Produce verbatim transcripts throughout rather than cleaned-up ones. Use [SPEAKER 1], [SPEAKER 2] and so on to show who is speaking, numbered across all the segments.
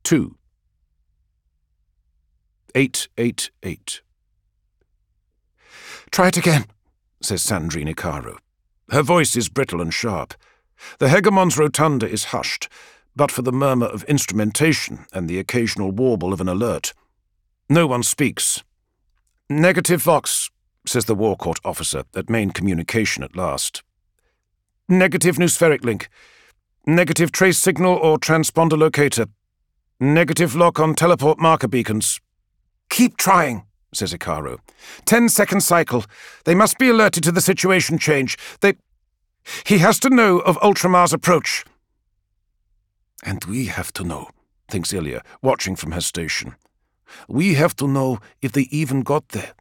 [SPEAKER 1] two. eight eight eight.
[SPEAKER 2] "Try it again,"
[SPEAKER 1] says Sandrine Icaro. Her voice is brittle and sharp. The Hegemon's rotunda is hushed, but for the murmur of instrumentation and the occasional warble of an alert. No one speaks. "Negative Vox," says the War Court officer at main communication at last. "Negative Noospheric link. Negative trace signal or transponder locator. Negative lock on teleport marker beacons." "Keep trying," says Icaro. Ten second cycle. They must be alerted to the situation change. They... He has to know of Ultramar's approach."
[SPEAKER 2] "And we have to know," thinks Ilya, watching from her station. "We have to know if they even got there."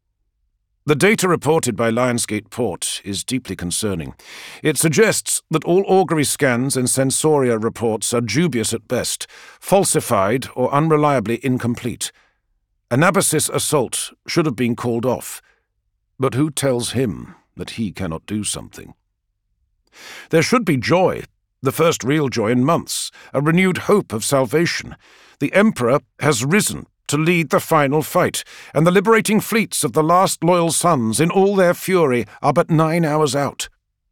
[SPEAKER 1] The data reported by Lionsgate Port is deeply concerning. It suggests that all augury scans and sensoria reports are dubious at best, falsified or unreliably incomplete. A Nabasis assault should have been called off. But who tells him that he cannot do something? There should be joy, the first real joy in months, a renewed hope of salvation. The Emperor has risen to lead the final fight, and the liberating fleets of the last loyal sons, in all their fury, are but nine hours out.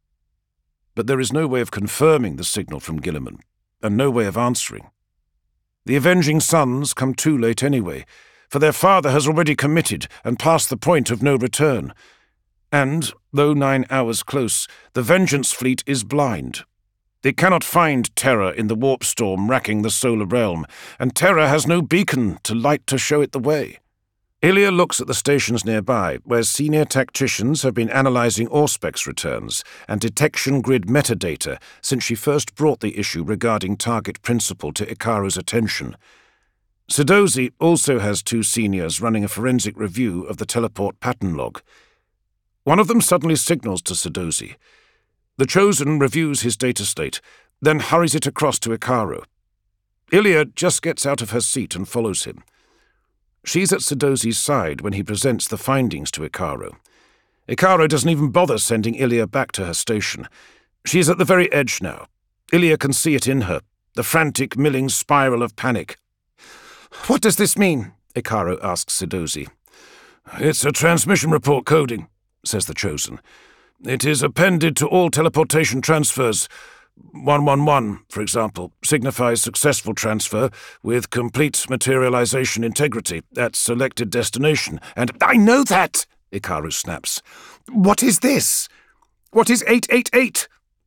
[SPEAKER 1] But there is no way of confirming the signal from Guilliman, and no way of answering. The avenging sons come too late anyway, for their father has already committed and passed the point of no return. And, though nine hours close, the Vengeance fleet is blind. It cannot find Terra in the warp storm racking the solar realm, and Terra has no beacon to light to show it the way. Ilya looks at the stations nearby, where senior tacticians have been analysing Auspex returns and detection grid metadata since she first brought the issue regarding target principle to Icaro's attention. Sidozzi also has two seniors running a forensic review of the teleport pattern log. One of them suddenly signals to Sidozzi. The Chosen reviews his data state, then hurries it across to Icaro. Ilya just gets out of her seat and follows him. She's at Sidozzi's side when he presents the findings to Icaro. Icaro doesn't even bother sending Ilya back to her station. She's at the very edge now. Ilya can see it in her, the frantic, milling spiral of panic.
[SPEAKER 2] "What does this mean?" Icaro asks Sidozzi.
[SPEAKER 1] "It's a transmission report coding," says the Chosen. "It is appended to all teleportation transfers. one one one, for example, signifies successful transfer with complete materialization integrity at selected destination, and—"
[SPEAKER 2] "I know that!" Icaro snaps. "What is this? What is eight eight eight?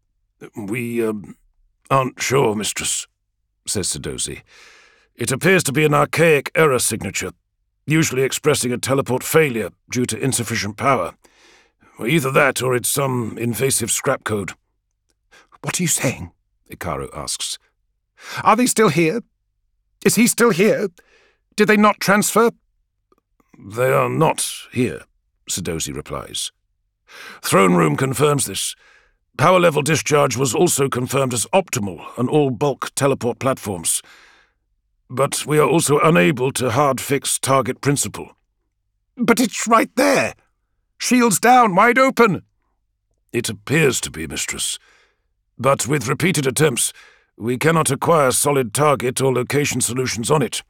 [SPEAKER 1] "We, um, aren't sure, mistress," says Sidozzi. "It appears to be an archaic error signature, usually expressing a teleport failure due to insufficient power. Either that or it's some invasive scrap code."
[SPEAKER 2] "What are you saying?" Icaro asks. "Are they still here? Is he still here? Did they not transfer?"
[SPEAKER 1] "They are not here," Sidozzi replies. "Throne Room confirms this. Power level discharge was also confirmed as optimal on all bulk teleport platforms. But we are also unable to hard-fix target principle."
[SPEAKER 2] "But it's right there! Shields down, wide open!"
[SPEAKER 1] "It appears to be, mistress. But with repeated attempts, we cannot acquire solid target or location solutions on it."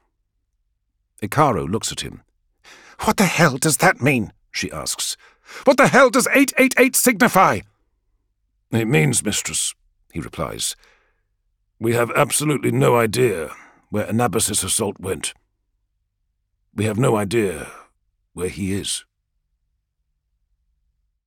[SPEAKER 2] Icaro looks at him. "What the hell does that mean?" she asks. "What the hell does eight eight eight signify?"
[SPEAKER 1] "It means, mistress," he replies, "we have absolutely no idea where Anabasis assault went. We have no idea where he is."